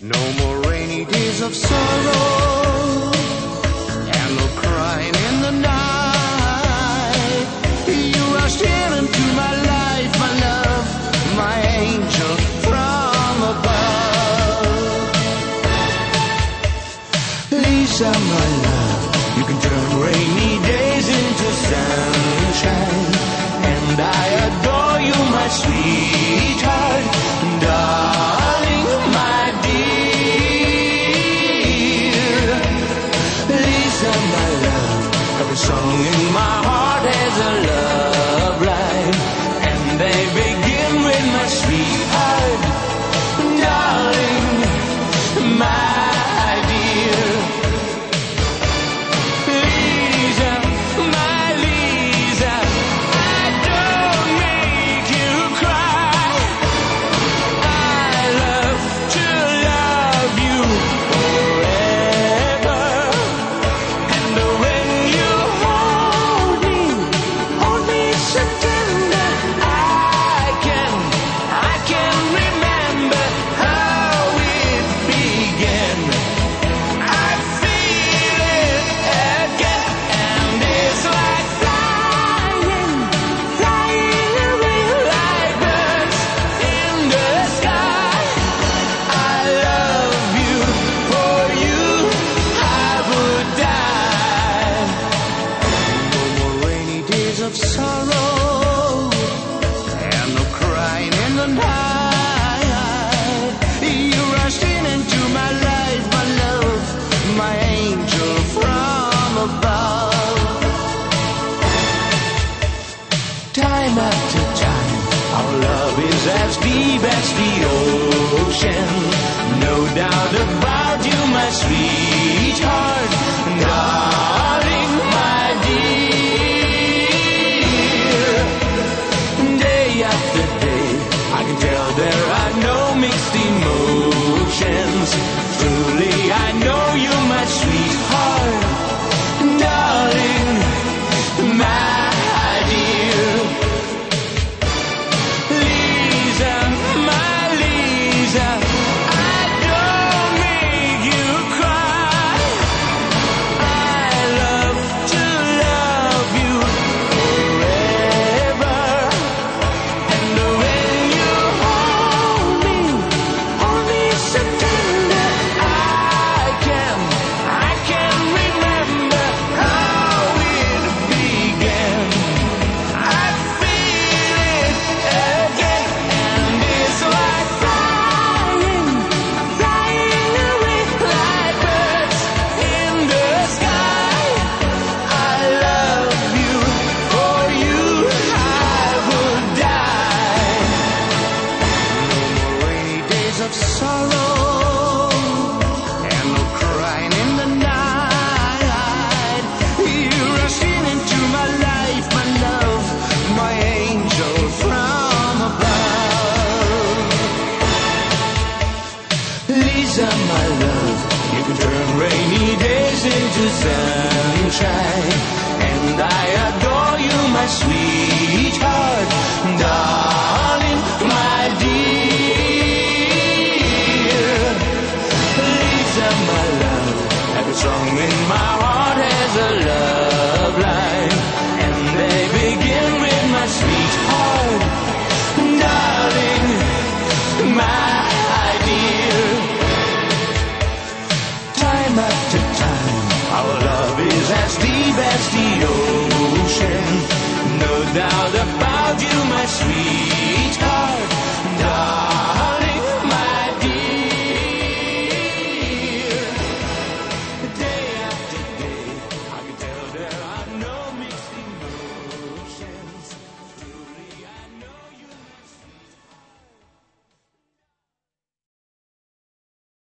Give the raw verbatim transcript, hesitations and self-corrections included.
No more rainy days of sorrow and no crying in the night. You rushed in into my life, my love, my angel from above. Lisa, my love, you can turn rainy days into sunshine, and I adore you, my sweetheart, darling, my dear. Lisa, my love, every song in my heart has a love line, and they begin with my sweetheart, darling, my dear. Lisa, my Lisa, I don't make you cry. I love to love you forever. And when you hold me, hold me so tender, I can, I can remember how it began. I feel it again, and it's like flying, flying away like birds in the sky. I love you, for you I would die. No more rainy days of sorrow and no crying in the night. You rushed in into my life, my love, my angel from above. Time after time, our love is as deep as the ocean. No doubt about you, my sweetheart, darling, my dear. Day after day, I can tell there are no mixed emotions. Truly, I know you, my sweetheart, darling, my dear. Lisa, my Lisa, I don't make you cry. I love to love you forever. And when you hold me, hold me so tender, I can, I can remember how it began. I feel it again, and it's like flying, flying away like birds in the sky. I love you, for you I would die. No more rainy days of sorrow and no crying in the night. You rushed in into my life, my love, my angel from above. Lisa, my love, you can turn rainy days into sunshine, and I adore you, my sweetheart, darling, my dear. Lisa, my love, every song in my heart has a love line, and they begin with my sweetheart, darling, my dear. Time after time, our love is as deep as the ocean. No doubt about you, my sweetheart.